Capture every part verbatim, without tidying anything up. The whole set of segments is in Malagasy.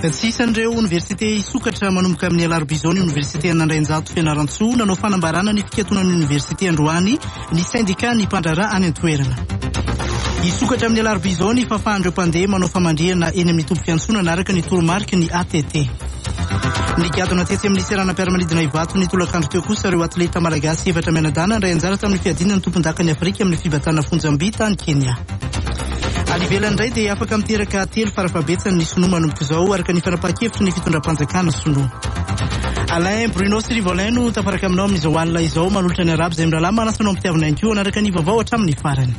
Tsisan'ireo université isokatra manomboka amin'ny alarobia ny université Anandrainjato Fianaratsoa nanao fanambarana ny fikatoanan'ny université Androany ny syndicat ny mpandrara any an-toerana. Isokatra amin'ny alarobia ny fahafahan'ireo mpandeha manao famandriana eny amin'ny tombo fiantsonana araka ny toromarika ny A T T. Ny gadona tetsy amin'ny seranam-piaramanidina Ivato ny tolakandro teo kosa ireo atleta malagasy efatra mianadana indray anjara tamin'ny fiadinana ny tompon-dakany Afrika amin'ny fibatana Fonjambita any Kenya. Alivelany indray dia afaka miteraka telo farafabetsany ny Sonoa manomboka izao araka ny fanapahan-kevitra ny fitondram-panjakana Sonoa. Alain Bruno Sirivolin no tafaraka aminao amin'izao alina izao manolotra ny arabo izay mirahalahy manasanao ampitiavana ihany koa anaraka ny vaovao hatramin'ny farany.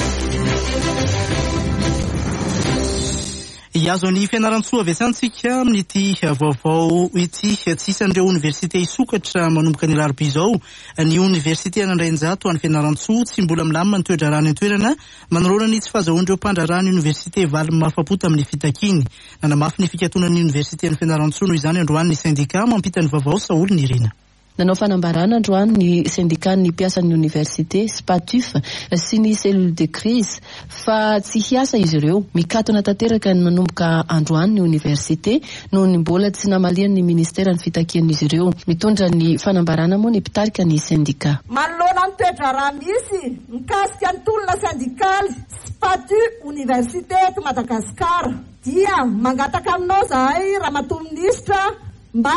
Iazo ny Fianaratsoa avy asantsika amin'ity vaovao ity tsisan'ireo université isokatra manomboka ny alarobia izao ny université Anandrainjato any Fianaratsoa tsy mbola milamina ny toe-drarany an-toerana manoloana ny tsy fahazahoan'ireo mpandrarany université Valy Mafapota amin'ny fitakiny. Nanamafy ny fikatonan'ny université any Fianaratsoa noho izany androany ny syndicat mampita ny vaovao Saoly Nirina. Nanao fanambarana androany ny syndicat ny mpiasan'ny université Spatuf sy ny cellule de crise fa tsy hiasa izy ireo mikatona tanteraka ny manomboka androany ny université noho ny mbola tsy namalian'ny ministera ny fitakian'izy ireo. Mitondra ny fanambarana moa ny mpitarika ny syndicat. Manoloana ny toe-draharaha misy mikasika ny tolona syndikaly Spatuf université eto Madagasikara dia mangataka aminao zahay ramatoa minisitra mba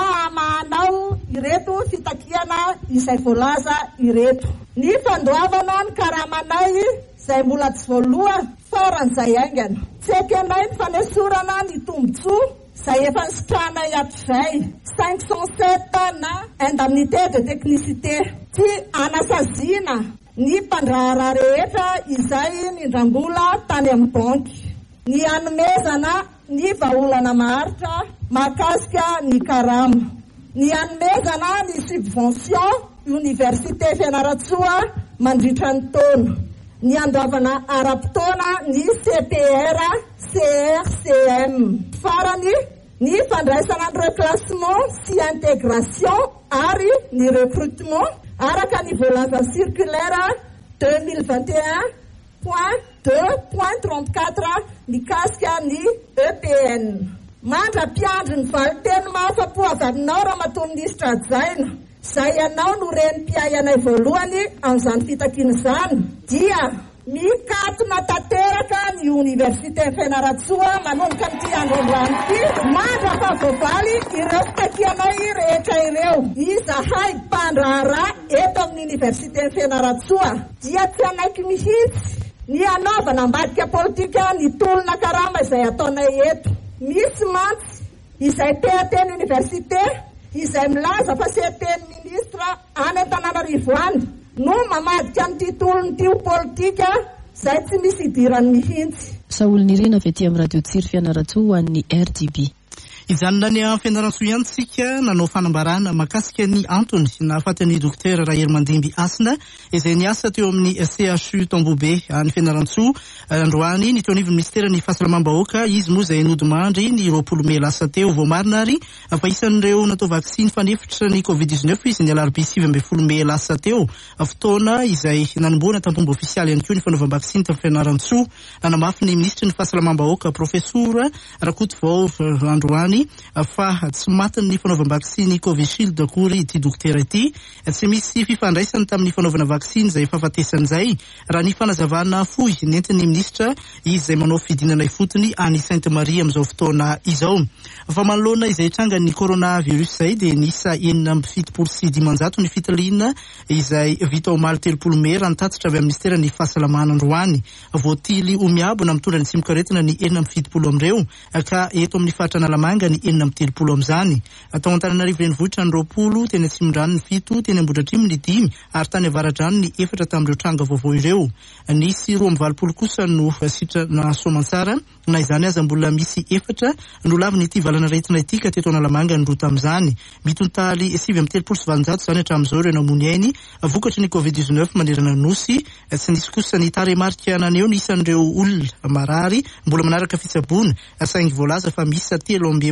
manao ireto fitakiana izay voalaza ireto. Ny fandoavana ny karamanay izay mbola tsy voaloha faran'izay aingana. Tsy ekenay ny fanesorana ny tombotsoa izay efa nisitrana hatrizay cinq cent sept na indemnité de technicité. Tsy anasaziana ny mpandraharaha rehetra izay nindrambola tany amin'ny banky. Ny anomezana ny vahaolana maharitra mahakasika ny karama. Ny anomezana ny subvention université Fianaratsoa mandritra ny taona. Ny andoavana ara-potoana ny C P R, C R C M. Farany ny fandraisana ny reclassement sy intégration ary ny recrutement araka ny voalaza circulaire deux mille vingt et un point deux point trente-quatre mikasika ny E P N. Mandra-piandry ny valiteny mahafapo avy aminao ramatoa minisitra Jaina. Izay ianao no renim-piay anay voalohany amin'izany fitakiana izany dia mikatona tanteraka ny université Fianaratsoa manomboka n'ity androandroany ity mandra-pahavoavaly ireo fitakianay rehetra ireo. Izahay mpandraharaha eto amin'ny université Fianaratsoa dia tsy anaiky mihitsy ny anaovana ambadika politika ny tolona karama izay ataonay eto. Misy mantsy izay te-teny université izay milaza fa sy teny ministra any Antananarivo any no mamadika an'ity tolony ity politika izay tsy misy idirany mihitsy. Saoly Nirina avy aty amin'ny radio Tsiro Fianaratsoa ho an'ny R D B. Izany ny Fianaratsoa ihany tsika nanao fanambarana makasika ny antony nahafatan'ny dokotera Rahery Mandimby Asina izay niasa teo amin'ny C H U Tambobe any Fianaratsoa androany ny teo anivon'ny ministera ny fahasalamam-bahoaka. Izy moa izay nodimandry ny roapolo Mey lasa teo vao marina ary fa isan'ireo natao vaksiny fanefitra ny covid dix-neuf izy ny alarobia sivy ambin'ny folo Mey lasa teo fotoana izay nanomboana tamponbo ofisialy ihany koa ny fanaovam-baksiny tamin'ny Fianaratsoa. Nanamafy ny ministra ny fahasalamam-bahoaka profesora Rakotovao androany fa tsy matiny ny fanaovam-baksiny Covishield akory ity dokotera ity. Tsy misy fifandraisany tamin'ny fanaovana vaksiny izay fahafatesan'izay raha ny fanazavana fohy nentin'ny ministra izy izay manao fidinana fotony any Sainte Marie amin'izao fotoana izao. Fa manoloana izay tranga ny coronavirus izay dia nisa enina amby fitopolo sy dimanjato ny fitaliana izay vita omaly telopolo Mey raha nitatitra avy amin'ny ministera ny fahasalamana androany. Voatily omiabona mitondra ny tsimikaretina ny enina amby fitopolo amin'ireo ka eto amin'ny faritra Analamanga ny enina amby telopolo amin'izany. Atao Antananarivo renivohitra ny roapolo, teny Atsimondrano ny fito, teny Ambohidratrimo ny dimy ary tany Avaradrano ny efatra tamin'ireo tranga vaovao ireo. Nisy roa amby valopolo kosa no sitrana Soamantsara na izany aza mbola misy efatra no laviny ity valana rehetina ity ka teto Analamanga ny roa tamin'izany. Mitontaly sivy amby telopolo sy valonjato izany hatramin'izao ireo namono ainy vokatry ny covid dix-neuf manerana nosy. Tsy nisy kosa ny taremarika naneo ny isan'ireo olona marary mbola manaraka fitsaboana saingy voalaza fa misy telo amby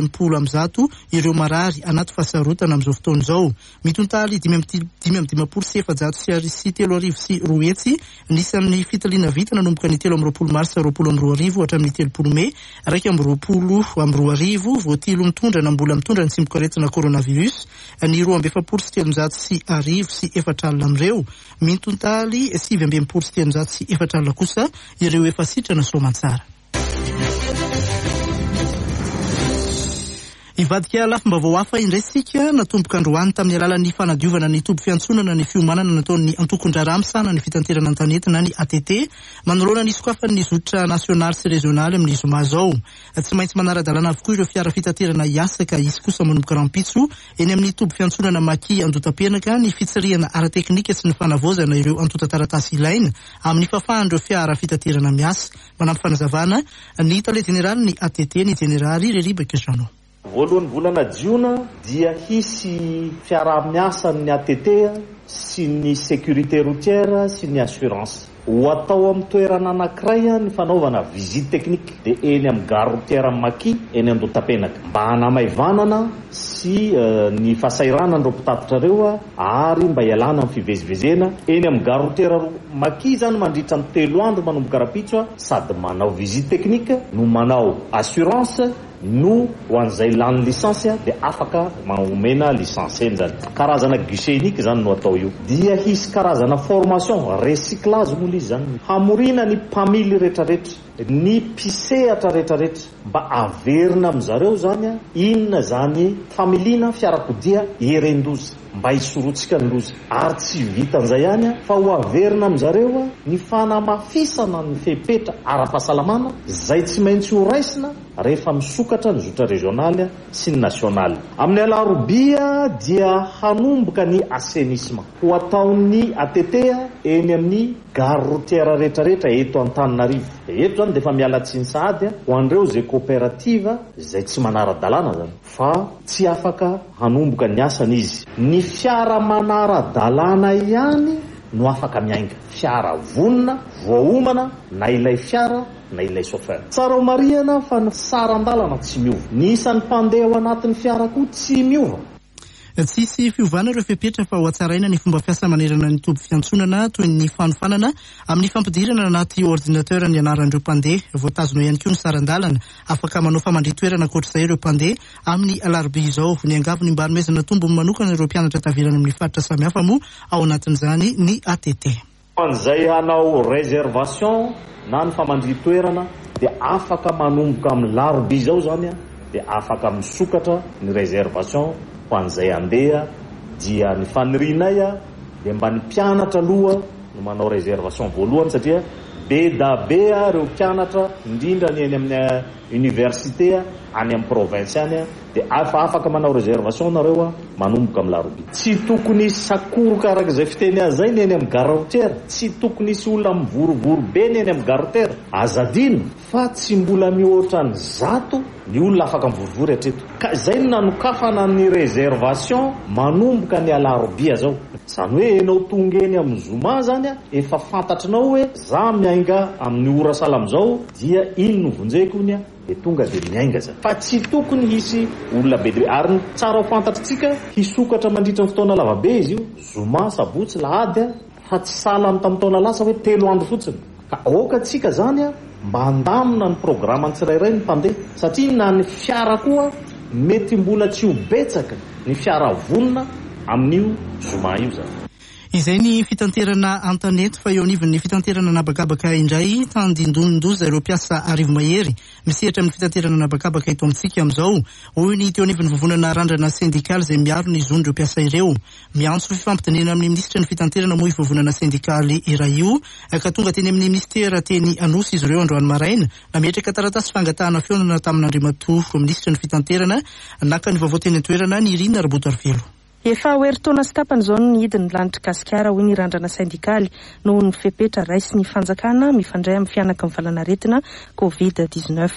enimpolo amby zato ireo marary anaty fasarotana amin'izao fotoana izao. Mitontaly dimy amby dimampolo sy efajato sy arivo sy telo arivo sy roa hetsy nisan'ny fitaliana vita nanomboka ny telo amby roapolo mars roapolo amby roa arivo hatramin'ny telopolo me, raika amby roapolo amby roa arivo voatilo mitondra na mbola mitondra ny tsimbokaretina coronavirus, ny roa amby efapolo sy telonjato sy arivo sy efatralina amin'ireo. Mitontaly sivy amby enimpolo sy telonjato sy efatralina kosa ireo efa sitrana soamantsara. Ivadika lafim-baovao hafa indraisika natomboka androany tamin'ny alalan'ny fanadiovana ny tobo fiantsonana ny fiomanana nataon'ny Antokondrara misana ny fitanterana an-tanety na ny A T T manoloana ny sokafan'ny zotra nasionaly sy rezionaly amin'ny zoma zao. Tsy maintsy manara-dalàna avokoa ireo fiara fitanterana hiasaka izy kosa manomboka rampitso eny amin'ny tobo fiantsonana Maki Andotapenaka ny fitsarihana ara-teknika sy ny fanavozana ireo antota-taratasy ilaina amin'ny fafahan'ireo fiara fitanterana miasa. Manampy fanazavana ny tale jeneraly ny A T T ny jeneraly Reribaka Jano. Voalohany volana jiona dia hisy fiara-miasa ny A T T sy ny sécurité routière sy ny assurance ho atao amin'ny toerana anankiray ny fanaovana visite technique de eny amin'ny gare routière Maki eny Andotapenaka mba hanamaivanana sy uh, ny fasairanan'ireo mpitatitra reo ary mba ialana amin'ny fivezivezena eny amin'ny gare routière Maki zany mandritra ny telo andro manomboka rapitso sady manao visite technique no manao assurance no ho an'izay lany lisansy de afaka manomena lisansy eny zany. Karazana guichet unique zany no atao io. Dia hisy karazana formation recyclage moa izy zany hamorina ny mpamily rehetrarehetra, ny mpisehatra rehetrarehetra mba averina amin'zareo zany inona zany familiana fiarakodia herendoza mba hisorotsika ny loza ary tsy vitan'izay ihany fa ho averina amin'zareo ny fanamafisana ny fepetra ara-pahasalamana zay tsy maintsy ho raisina rehefa misokatra ny zotra regionaly sy ny nasionaly. Amin'ny alarobia dia hanomboka ny assainissement ho ataon'ny A T T eny amin'ny gare routière rehetrarehetra eto Antananarivo. Eto zany de fa mialatsiny sahady ho an'ireo zay coopérative zay tsy manara-dalàna zany fa tsy afaka hanomboka ny asany izy. Ny fiara manara-dalàna ihany no afaka miainga. Fiara vonona, voaomana na ilay fiara na ilay chauffeur. Tsara ho marihana fa ny saran-dalana tsy miova. Ny isan'ny mpandeha ao anatin'ny fiara koa tsy miova. Tsisy fiovana ireo fepetra fa ho atsaraina ny fomba fiasa manerana ny tobo fiantsonana toy ny fanofanana amin'ny fampidirana anaty ordinateur ny anaran'ireo mpandeha, voatazona ihany koa ny saran-dalana afaka manao famandritoerana ankoatr'izay ireo mpandeha amin'ny alarobia izao. Ny angavy mbary mezana tombo manokana ireo mpianatra tavirana amin'ny faritra samihafa moa ao anatin'izany ny A T T. An'izay hanao réservation na ny famandritoerana dia afaka manomboka amin'ny larobia izao zany dia afaka misokatra ny réservation ho an'izay andeha dia ny fanirinay dia mba ny mpianatra aloha no manao réservation voalohany satria be da be ireo mpianatra indrindra ny eny amin'ny université any amin'ny province any dia afa afaka manao réservation nareo manomboka amin'ny larobia. Tsy tokony sakoroka arak'izay fiteny azy zay ny eny amin'ny gare routière, tsy tokony sy olona mivorovoro be ny eny amin'ny gare routière azadino fa tsy mbola mihoatra ny zato ny olona afaka mivorovoro hatreto. Ka zay no nanokafana ny réservation manomboka ny alarobia zao. Zany hoe enao tonga eny amin'ny zoma zany efa fantatrinao hoe za miainga amin'ny ora salam zao dia ino no vonjeko ony de tonga de miainga zany. Fa tsy tokony hisy olona be de ary tsara ho fantatritsika hisokatra mandritra ny fotoana lavabe izy io zoma sabotsy lahady fa tsy salany tamin'ny taona lasa hoe telo andro fotsiny. Ka aoka tsika zany mba handamina ny programany tsirairay ny mpandeha satria na ny fiara koa mety mbola tsy ho betsaka ny fiara vonona amin'io zoma io zany. Izay ny fitanterana an-tanety fa eo anivon'ny fitanterana nabakabaka indray tandindondoza ireo mpiasa arivo mahery misehatra amin'ny fitanterana nabakabaka eto amintsika amin'izao. Hoy ny teo anivon'ny vovonana randrana sindikaly izay miaro ny zon'ireo mpiasa ireo. Miantso fifampidinena amin'ny minisitra ny fitanterana moa ivovonana sindikaly iray io ka tonga teny amin'ny ministera teny Anosy izy ireo androany maraina nametraka taratasy fangatahana fionana tamin'Andriamatoa ministra ny fitanterana naka ny vaovao teny an-toerana ny Irina Rabotarvelo. Efa oeritaona sy tapany izao ny hidiny lanitra gasikara hoy ny randrana sindikaly noho ny fepetra raisy ny fanjakana mifandray amin'ny fianaka mivalanaretina covid dix-neuf.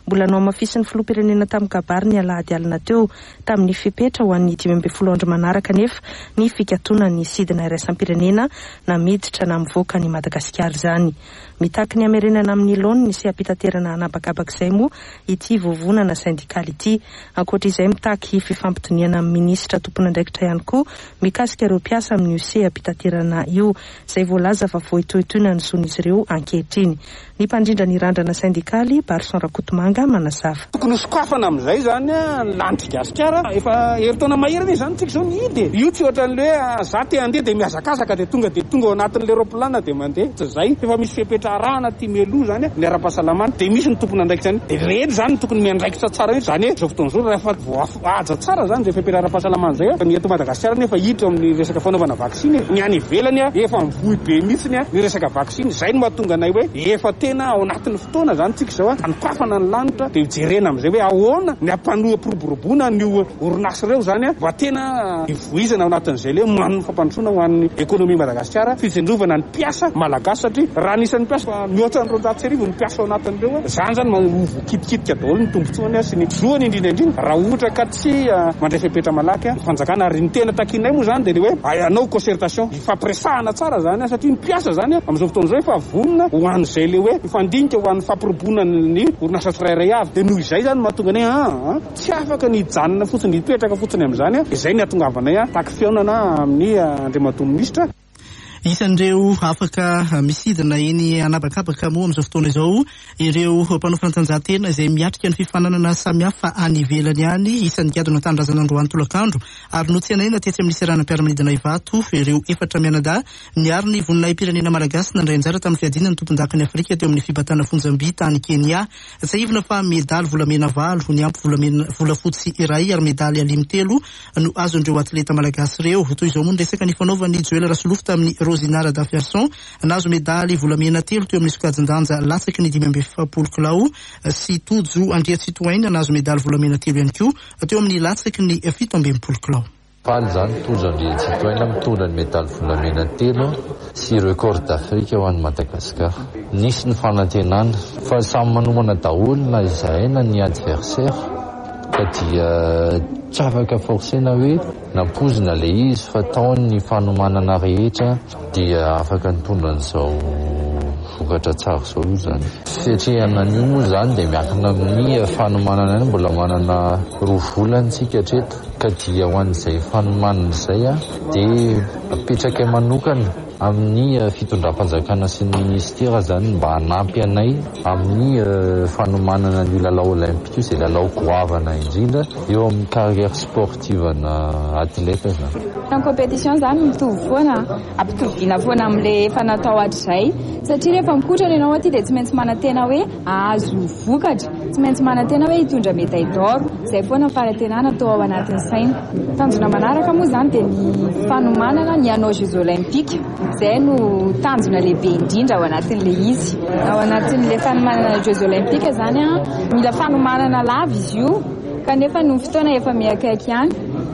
Mbola nao mafisy ny filoham-pirenena tamin'ny kabary ny alahady alina teo tamin'ny fipetra ho an'ny dimy ambin'ny folo andro manaraka nefa ny fikatona ny sidina iraisam-pirenena na miditra na mivoaka ny Madagasikara izany. Mitaky ny amerenana amin'ny laony ny seapitaterana anabakabak'izay moa ity vovonana sindikaly ity. Ankoatra izay mitaky fifampitoniana amin'ny minisitra tompon'andraikitra ihany koa mikasika ireo mpiasa amin'ny seapitaterana io izay voalaza fa voitoitoina ny zon'izy ireo ankehitriny. Ny mpandrindra ny randrana sindikaly Barson Rakotomanga manazava. Tokony sokafana amin'izay zany lanitra gasikara efa heritaona mahirana izany tsika zao ny ide. Io tsy ohatra ny hoe za te handeha dia mihazakazaka dia tonga dia tonga ao anatin'le roplanina dia mandeha. Tsy zay efa misy fepetra arahana ty meloa zany ny ara-pahasalamana dia misy ny tompony andraikitra zany dia rehetra zany tokony miandraikitra tsara io zany hoe zao fotoana zao rehefa voahaja tsara zany zay fepetra ara-pahasalamana zay ny eto Madagasikara nefa hiditra amin'ny resaka fanaovana vaksiny ny any ivelany efa mivohy be mihitsiny ny resaka vaksiny. Zay no mahatonga anay hoe efa tena ao anatin'ny fotoana zany tsika zao anokafana ny lanitra dia jerena amin'izay hoe ahoana ny ampanoa piroboroboana ny orinasy ireo zany mba tena ivoizana ao anatin'izay le man'ny fampandrosoana ho an'ny ekonomia Madagasikara fitsendrovana ny mpiasa malagasy satria raha anisan'ny mpiasa mihoatra ny roanjato sy arivo ny mpiasa ao anatin'ireo zany zany mahovo kitikitika daholo ny tombotsoany sy ny zoany indrindra indrindra raha ohatra ka tsy mandray fepetra malaky fanjakana ary ny tena takinay moa zany dia ny hoe anao concertation ifampiresahana tsara zany satria ny mpiasa zany amin'izao fotoana zao efa vonona ho an'izay le hoe ifandinika ho an'ny fampirobona ny orinasa tsirairay avy dia noho izay zany mahatonga anay a tsy afaka ny hijanona fotsiny hipetraka fotsiny amin'izany izay ny atongavanay taky fiaonana amin'ny andriamatoa minisitra. Isan'ireo afaka misidina eny anabakabaka moa amin'izao fotoana izao ireo mpanao fanatanjahantena izay miatrika ny fifananana samihafa any ivelany any isan'ny gadona tanindrazan'androany tolakandro ary no tsenaina tetsy amin'ny seranam-piaramanidina Ivato ireo efatra mianada niary ny vononay pirenena malagasy nandray anjara tamin'ny fiadina ny tompon-dakany Afrika teo amin'ny fibatana fonjam-by tany Kenya. Saivina fa medaly volamena valo ny ampy volamena volafotsy iray ary medaly alimy telo no azon'ireo atleta malagasy ireo. Toy izao moa ny resaka ny fanaovan'ny Joël Rasolofo tamin'ny Rosinara da Fierson nazo medaly volamena telo teo amin'ny sokajin-danja latsaky ny dimy amby efapolo kilao sy Tojo Andriatsitoaina nazo medaly volamena telo ihany koa teo amin'ny latsaky ny fito amby enimpolo kilao. Faly zany Tojo Andriatsitoaina mitondra ny medaly volamena telo sy record d'Afrika ho an'ny Madagasikara. Nisy ny fanantenana fa samy manomana daholo na izay na ny adversaire ka dia tsy afaka forcena hoe nampozina le izy fa taony ny fanomanana rehetra dia afaka nitondra n'izao vokatra tsara zao io zany. Fiatrehana an'io moa zany dia miankina amin'ny fanomanana any mbola manana roa volany tsika hatreto ka dia ho an'izay fanomanana izay a dia apetraka manokana amin'ny fitondram-panjakana sy ny ministera zany mba hanampy anay amin'ny fanomanana ny lalao olimpika izay lalao goavana indrindra eo amin'ny carrière sportive na atleta zany. Ny compétition zany mitovy foana ampitoviana foana amin'le fanatao hatrizay satria rehefa mikotrana ianao aty dia tsy maintsy manantena hoe ahazo vokatra, tsy maintsy manantena hoe hitondra médaille d'or, izay foana fahatenana atao ao anatin'ny saina. Tanjona manaraka moa zany dia ny fanomanana ny hanao Jeux olympiques izay no tanjona lehibe indrindra ao anatin'le izy. Ao anatin'le fanomanana Jeux olympiques zany a mila fanomanana lava izy io kanefa no fotoana efa miakaiky ihany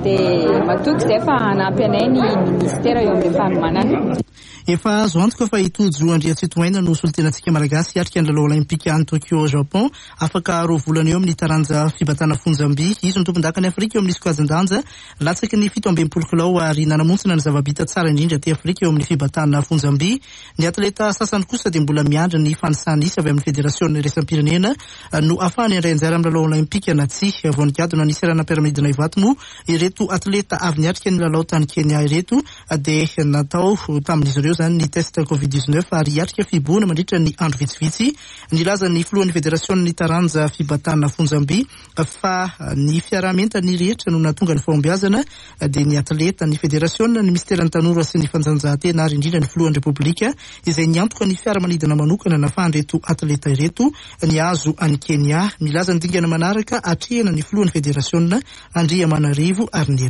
dia matoky izay fa hanampy anay ny ministera eo amin'ny fanomanana. Efa azo antoka fa Tojo Andriatsitoaina no solotenantsika malagasy hiatrika ny lalao olimpika any Tokyo au Japon afaka roa volana eo amin'ny taranja fibatana fonjam-by. Izy ny tompon-dakany Afrika eo amin'ny sokajin-danja latsaky ny fito amby enimpolo kilao ary nanamontsina ny zava-bita tsara indrindra ty Afrika eo amin'ny fibatana fonjam-by. Ny atleta sasany kosa dia mbola miandra ny fanisany isa avy amin'ny federasion resam-pirenena no afahany andray anjara amin'ny lalao olimpika na tsy voanigadona ny seranam-piaramanidina Ivato moa ireto atleta avy niatrika ny lalao tany Kenya ireto dia natao tamin'izy ireo zany ny test covid dix-neuf ary hiatrika fiboana mandritra ny andro vitsivitsy. Nilaza ny filohan'ny federasion ny taranja fibatana fonjam-by fa ny fiarahamenta ny rehetra no natonga ny fahombiazana dia ny atleta ny federasion ny ministeran'ny tanora sy ny fanjanjahantena ary indrindra ny filohan'ny republika izay niantoka ny fiaramanidina manokana nafahan'ireto atleta ireto ny azo any Kenya. Milaza ny dingana manaraka atrehana ny filohan'ny federasion Andriamanarivo ary ny elina.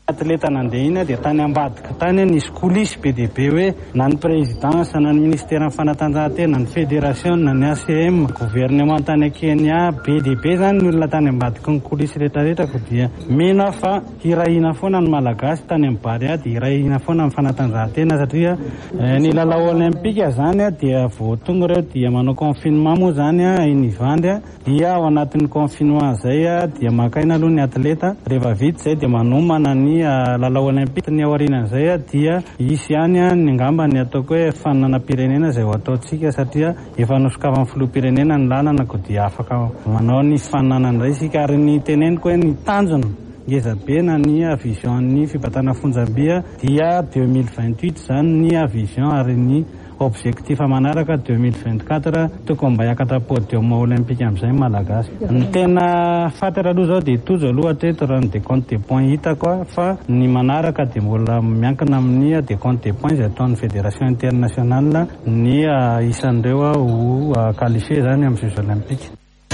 atleta nandeha iny dia tany ambadika tany nisy kolisy be dia be hoe na ny présidence na ny ministère fanatanjahantena na ny fédération na ny A C M gouvernement tany Kenya be dia be zany ny olona tany ambadika ny kolisy rehetrarehetrako dia mena fa hirahina foana ny malagasy tany amin'ny Barea dia hirahina foana amin'ny fanatanjahantena satria ny lalao olympique zany dia vao tonga ireo dia manao confinement moa zany inivandy dia ao anatin'ny confinement zay dia makaina aloha ny atleta rehefa vita zay dia manomana ny lalao olympique ny aorianan'izay dia isy ihany ny ngamba ny ataoko hoe fananam-pirenena zay ho ataotsika satria efa nosokavan'ny filoham-pirenena ny lalana dia afaka manao ny fananana izay sika ary ny teneniko hoe ny tanjona ngeza be na ny vision ny fibatana fonjam-bia dia deux mille vingt-huit zany ny vision ary ny objectif manaraka deux mille vingt-quatre tokony mba hiakatra podium olympique amin'izay malagasy. Ny tena fatara aloha zao dia tojo aloha hatreto raha ny décompte des points hitako fa ny manaraka dia mbola miankina amin'ny décompte des points izay ataon'ny fédération internationale ny isan'ireo ho qualifié zany amin'ny jeux olympiques.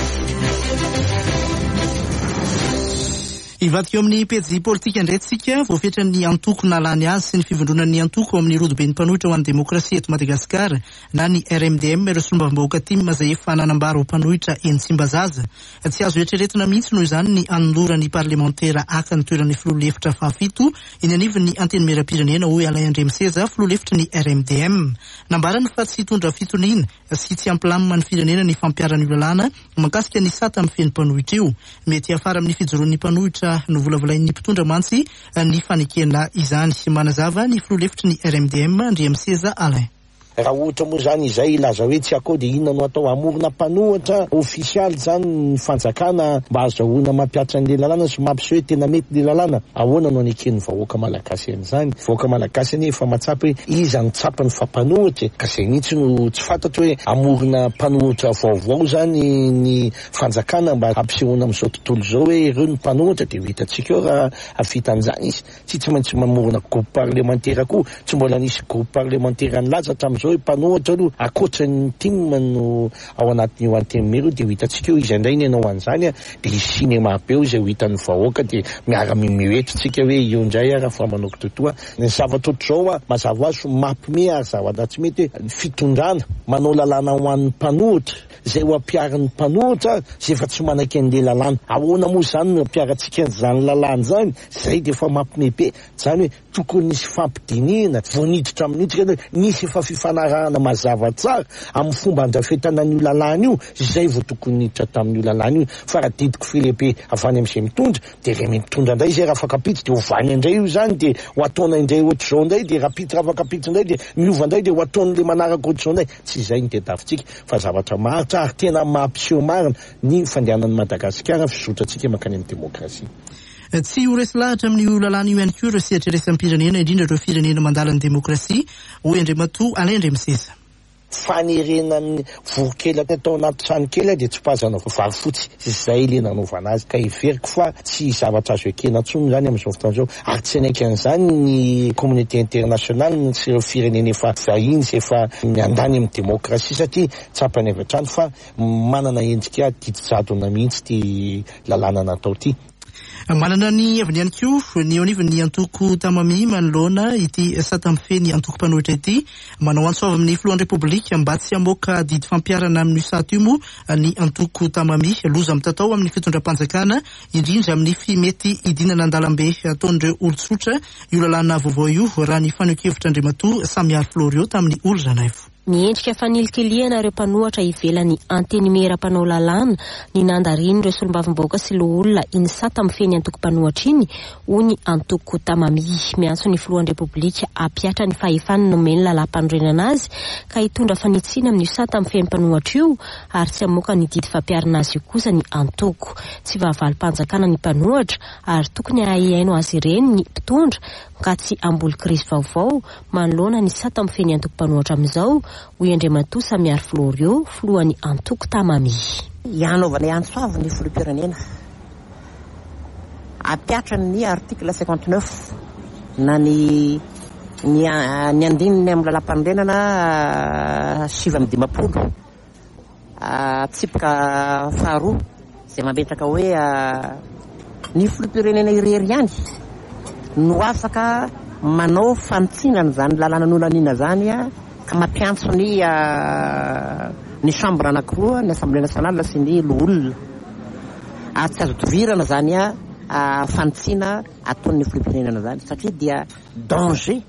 Ivadika eo amin'ny pejy politika indretsika voafetra ny antoko nalany azy sy ny fivondronan'ny antoko amin'ny rodoben'ny mpanohitra ho an'ny demokrasia eto Madagasikara na ny R M D M ireo solombavambahoaka tima izay efa nanambara ho mpanohitra eny Tsimbazaza. Tsy azo eritreretina mihitsy noho izany ny anoloran'ny parlementaira aka ny toeran'ny filoha lefitra fahafito eny anivon'ny antenimieram-pirenena hoe Alain André Miseza filoha lefitra ny R M D M. Nambarany fa tsy hitondra fitoniana sy tsy ampilamina ny firenena ny fampiarany lalàna makasika ny sata amin'ny feny mpanohitra io. Mety afara amin'ny fijoron'ny mpanohitra no volavolain'ny mpitondra mantsy ny fanekena izany. Manazava ny filoha lefitry ny R M D M André Miseza Alain. Raha ohatra moa zany izay ilaza hoe tsy akao dia inona no atao amorona mpanohitra ofisialy zany ny fanjakana mba azahoana mampiatra an'ilay lalàna sy mampiseho hoe tena mety ilay lalàna ahoana no aneken'ny vahoaka malagasy an'izany. Vahoaka malagasy anie efa matsapy hoe iza ny tsapany fampanohitra ka zay mihitsy no tsy fantatro hoe amorona mpanohitra vaovao zany ny fanjakana mba ampisehoana amin'izao tontolo zao hoe ireo ny mpanohitra dia hitantsika eo raha avita an'izany izy tsy tsy maintsy mamorona groupe parlementaire koa tsy mbola nisy groupe parlementaire nilazatra amin'izao hoe mpanohitra aloha akoatra ny timma no ao anatin'io antenimero dia hitantsika eo izy indray ny anao an'izany dia cinéma be eo izay ho hitan'ny vahoaka dia miara mimihetsitsika hoe io indray raha fambanoko totoa ny zavatra ohatr'izao mazava ho azy mampime ary zavatra tsy mety hoe fitondrana manao lalàna ho an'ny mpanohitra zay ho ampiaran'ny mpanohitra zay efa tsy manaky an'ilay lalàna ahoana moa zany no ampiarantsika an'izany lalàna zany zay dia efa mampime be zany hoe tokony nisy fampidinina voaniditra amin'io nisy efa fifanarahana mazava tsara amin'ny fomba andrafetana an'io lalàna io zay vao tokony niditra tamin'io lalàna io fa raha didiko filehibe avany amin'izay mitondra dia ray mitondra indray zay raha afaka pitsy dia hovany indray io zany dia ho ataona indray ohatr'izao indray dia raha pitsy raha afaka pitsy indray dia miova indray dia ho ataon'ilay manaraka ohatr'izao indray tsy izay ny tedavitsika fa zavatra maritra ary tena mampiseho marina ny fandehanan'ny Madagasikara fizotratsika mankany amin'ny demokrasia. Tsy ho resy lahatra amin'io lalàna io ihany koa ireo sehatreresan'ny-pirenena indrindra ireo firenena mandala ny demokrasia hoy Andriamatoa Alain André Miseza. Fanerena amin'ny vorokely atao anaty trano kely dia tsy pazana vary fotsy izay ilay nanaovana azy ka iveriko fa tsy zavatra azo ekena intsony zany amin'izao fotoana izao ary tsy anaiky an'izany ny communauté internationale sy ireo firenena efa vahiny sy efa miandany amin'ny demokrasia satria tsapany avy hatrany fa manana endrika didy-jadona mihitsy ty lalàna natao ty. Manana ny avy ihany koa ny anivon'ny antoko tamami manoloana ity sata amin'ny feny antoko mpanohitra ity manao antsoava amin'ny filohan'ny repoblika mba tsy hamoaka didy fampiarana amin'ny sato io moa ny antoko tamami loza amin'ny tatao amin'ny fitondram-panjakana indrindra amin'ny fimety idinana an-dalambe ataon'ireo olon-tsotra io lalàna vaovao io raha ny faneho-kevitra Andriamatoa Samiary Florio tamin'ny olo Zanaifo. Miendrika fanilikeliana ireo mpanohatra ivelan'ny antenimera mpanao lalàna ny nandariny ireo solombavambahoaka sy loholona iny sata amin'ny feny antoko mpanohatra iny hoy ny antoko tamami miantso ny filohan'ny repoblika apiatra ny fahefany nomeny lalam-panorenana azy ka hitondra fanitsiana amin'ny sata amin'ny feny mpanohatra io ary tsy hamoaka ny didy fampiarana azy io kosa ny antoko tsy vavalim-panjakana ny mpanohatra ary tokony haihaino azy ireny ny mpitondra ka tsy amboly krizy vaovao manoloana ny sata amin'ny feny antoko mpanohatra amin'izao hoy Andriamatoa Samiary Florio filohan'ny antoko tamami. Hanaovana antsoava ny filoham-pirenena apiatra ny article cinquante-neuf na ny ny andininy amin'ny lalam-panorenana sivy amby dimapolo tsipika faharoa izay mametraka hoe ny filoham-pirenena irery ihany no afaka manao fanotsinana zany lalàna n'olaniana zany a ka mampiantso ny ny chambre anankiroa ny assemblée nationale sy ny loolona ary tsy azo tovirana zany a fanotsina ataon'ny filoham-pirenena zany satria dia danger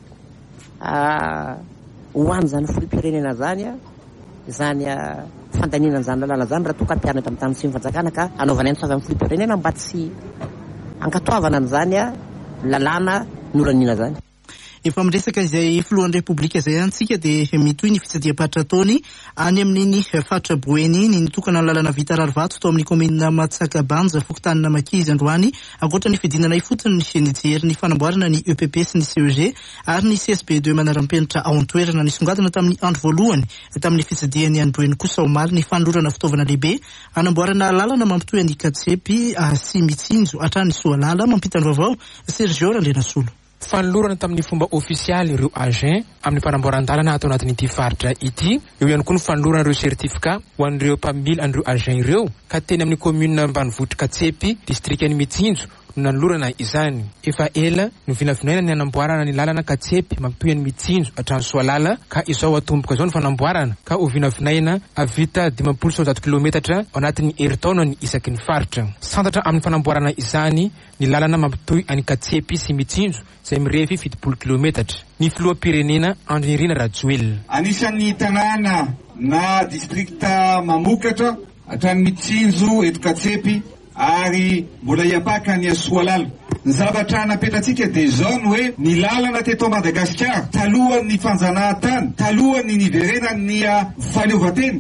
hoany zany filoham-pirenena zany a zany fandaninana zany lalàna zany raha toa ka mpianatra amin'ny tany sy mifanjakana ka anaovana any amin'ny filoham-pirenena mba tsy ankatoavana an'izany a lalàna n'olaniana zany. Efa miresaka izay filohan'ny repoblika izay antsika dia mitohy ny fitsadia-patra ataony any amin'iny fatra Boeny iny nitokana ny lalàna vita rarivato tao amin'ny komina Matsakabanja fokotanina Makizy androany ankoatra ny fidinana ifotony ny nijery ny fanamboarana ny E P P sy ny C E G ary ny C S B deux manara-penitra ao an-toerana nisongadina tamin'ny andro voalohany tamin'ny fitsadiany any Boeny kosa omaly ny fanolorana fitaovana lehibe anamboarana lalana mampitohy any Katsepy sy Mitsinjo hatrany Soalala mampita ny vaovao Sergio Randrenasolo. Fanolorana tamin'ny fomba ofisialy ireo agent amin'ny fanamboaran-dalana atao anatin'ity faritra ity. Eo ihany koa ny fanolorana ireo certificat ho an'ireo mpamily an'ireo agent ireo ka teny amin'ny commune ambanivohitra Katsepy distriktan'ny Mitsinjo nanolorana izany. Efa ela no vinavinaina ny anamboarana ny lalana Katsepy mampitohy ny Mitsinjo hatrany Soalala ka izao atomboka izao ny fanamboarana ka ho vinavinaina avita dimampolo sy zato kilometatra ao anatin'ny herintaona ny isaky ny faritra. Santatra amin'ny fanamboarana izany ny lalana mampitohy any Katsepy sy Mitsinjo izay mirefy fitopolo kilometatra. Ny filoham-pirenena Andrinirina Rajoel. Anisan'ny tanàna na distrikta mamokatra hatrany Mitsinjo eto Katsepy ary mbola hiapaka ny Soalala. Ny zavatra napetratsika dia zao ny hoe ny lalana teto Madagasikara talohan'ny fanjanahantany talohan'ny niverenan'ny fahaleovan-tena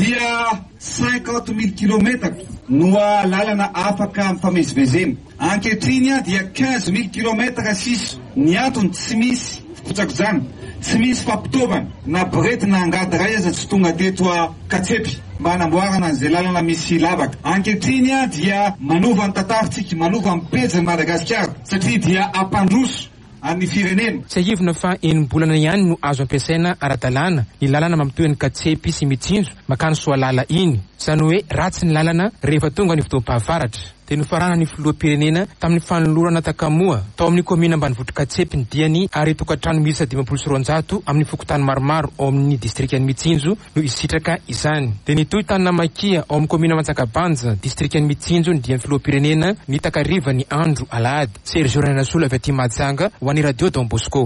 dia cinquante mille kilomètres no lalana afaka mifamezivezena. Ankehitriny dia quinze mille kilomètres sisa. Ny antony tsy misy fikotsako zany, tsy misy fampitaovana na borety na angady ray aza tsy tonga teto Katsepy mba hanamboarana an'izay lalana misy lavaka. Ankehitriny dia manova ny tantarintsika, manova ny pejy Madagasikara satria dia ampandroso amin'ny firenena. Tsy ahivina fa enim-bolana ihany no azo ampiasaina ara-dalàna ny lalana mampitohy ny Katsepy sy Mitsinjo makany Soalala iny. Izany hoe ratsy ny lalana rehefa tonga ny fotoam-pahavaratra. Dia nofarana ny filoham-pirenena tamin'ny fanolorana takamoa tao amin'ny komina ambanivohitra Katsepy ny diany ary tokantrano miisa dimampolo sy roanjato amin'ny fokotany maromaro ao amin'ny distriktan'ny Mitsinjo no isitraka izany. Dia nitohy Tanamakia ao amin'ny komina Matsakabanja distriktan'ny Mitsinjo ny dian'ny filoham-pirenena ny takariva ny andro alahady. Sergio Randrenasolo avy aty Mahajanga ho an'ny radio Don Bosco.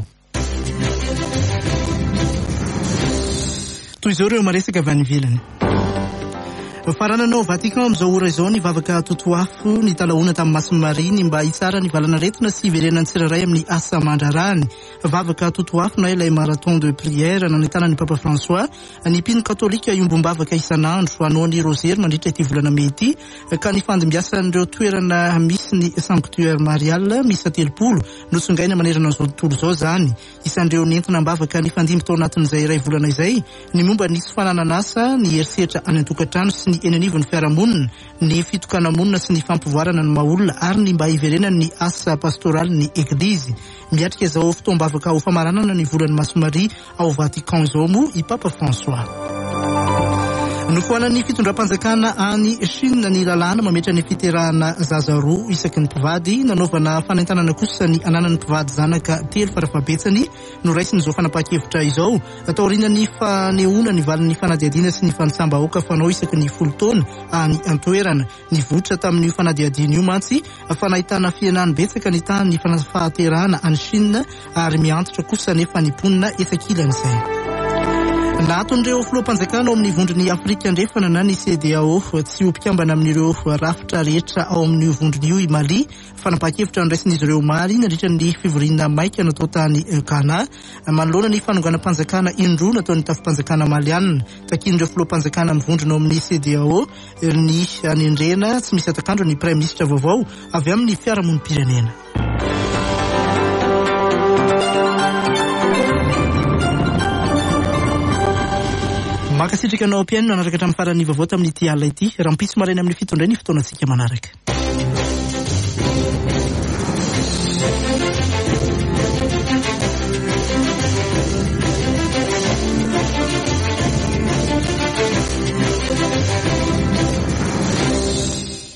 Toy izao ireo maresaka avy any ivelany. Farananao Vatican amin'izao ora izao ny vavaka totoafo ny talaona tamin'ny Masina Mariny mba hitsara ny valanaretina sy iverenan'ny tsirairay amin'ny asa mandrarany. Vavaka totoafo na ilay marathon de prière nanentana ny Papa François ny mpino katolika iombom-bavaka isan'andro hanao ny rosaire mandritra ity volana mety ka ny fandimbiasan'ireo toerana misy ny sanctuaire marial misy telopolo nosongaina manerana an'izao tontolo izao zany. Isan'ireo nentina mbavaka ny fandimby tao anatin'izay iray volana izay ny momba ny sy fanananasa ny herisetra any an-tokantrano sy ny enanivo ny fiarahamonina ny fitokana monina sy ny fampivoarana ny maolona ary ny mba hiverenana ny asa pastoraly ny eglizy. Miatrika izao fotoam-bavaka ho famaranana ny volan'ny Masomaria ao Vatican izao moa i Papa François. Nofoanan'ny fitondram-panjakana any Chine ny lalàna mametra ny fiterahana zaza roa isaky ny mpivady nanaovana fanentanana kosa ny ananan'ny mpivady zanaka telo farafabetsany no raisin'izao fanapahan-kevitra izao taoriana ny fanehoana ny valin'ny fanadiadiana sy ny fanitsam-bahoaka fanao isaky ny folo taona any an-toerana. Ny votra tamin'ny fanadiadiana io mantsy fanahitana fianany betsaka ny tany fahaterahana any Chine ary miantitra kosa nefa ny mponina etsak'ilan'izay. Nahaton'ireo filoham-panjakana ao amin'ny vondron'ny Afrika andrefana na ny C D A O tsy ho mpikambana amin'ireo rafitra rehetra ao amin'ny vondron'io i Mali. Fanapahan-kevitra niraisin'izy ireo mary nandritra ny fivoriana maika natao tany Ghana manoloana ny fanonganam-panjakana indroa natao ny tafi-panjakana malianina. Takin'ireo filoham-panjakana amin'ny vondrona ao amin'ny C D A O ny anendrena tsy misy atakandro ny Prime Ministre vaovao avy amin'ny fiarahamonim-pirenena. Makasitrika anao ampiaino nanaraka hatramin'ny farany vaovao tamin'ity alina ity raha mpisy maraina amin'ny fitondray ny fotoanantsika manaraka.